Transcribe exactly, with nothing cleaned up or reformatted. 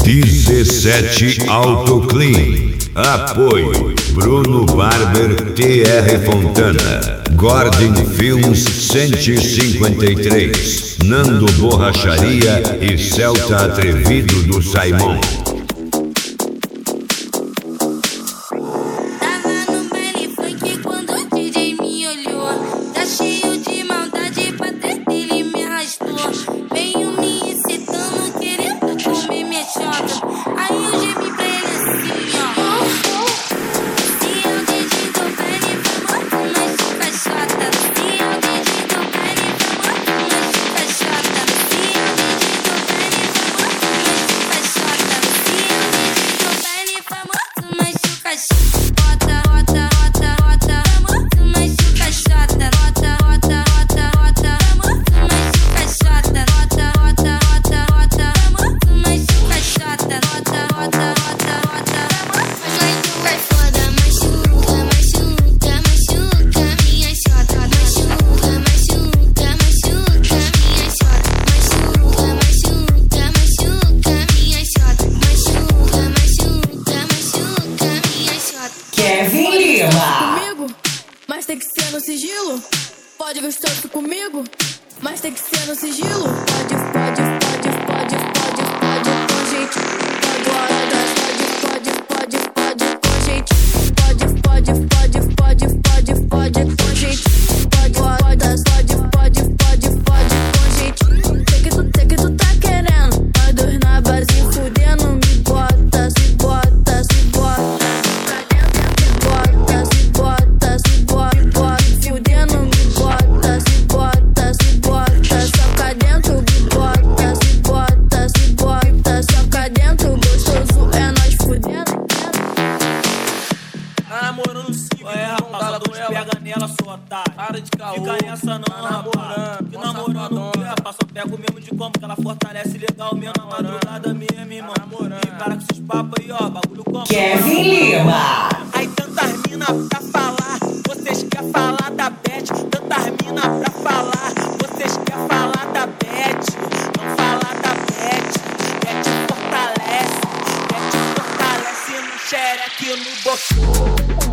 dezessete Auto Clean. Apoio Bruno Barber, T R Fontana, Gordon Films cento e cinquenta e três, Nando Borracharia e Celta Atrevido do Saimon. Mas tem que ser no sigilo. Pode gostoso comigo, mas tem que ser no sigilo. Pode, pode, pode, pode, pode, pode com gente. Pode, pode, pode, pode, com gente. Pode, pode, pode, pode, pode, pode com gente. Pode, pode, pode, pode, pode, pode com gente. Sei que tu, sei que tu tá querendo. Nós dois na barzinho fudendo. Me bota, se bota, se bota. Pega nela, sua otária. Para de caô. Fica nessa não, tá rapaz. Que namorando o quê, rapaz? Só pego mesmo de como que ela fortalece legal mesmo na madrugada mesmo, irmão. E para com esses papos aí, ó. Bagulho como. Kevin Lima. Aí tantas minas pra falar. Vocês querem falar da Beth. Tantas minas pra falar. Vocês querem falar da Beth. Não falar da Beth. Beth fortalece. Beth fortalece no xereque no boquinho.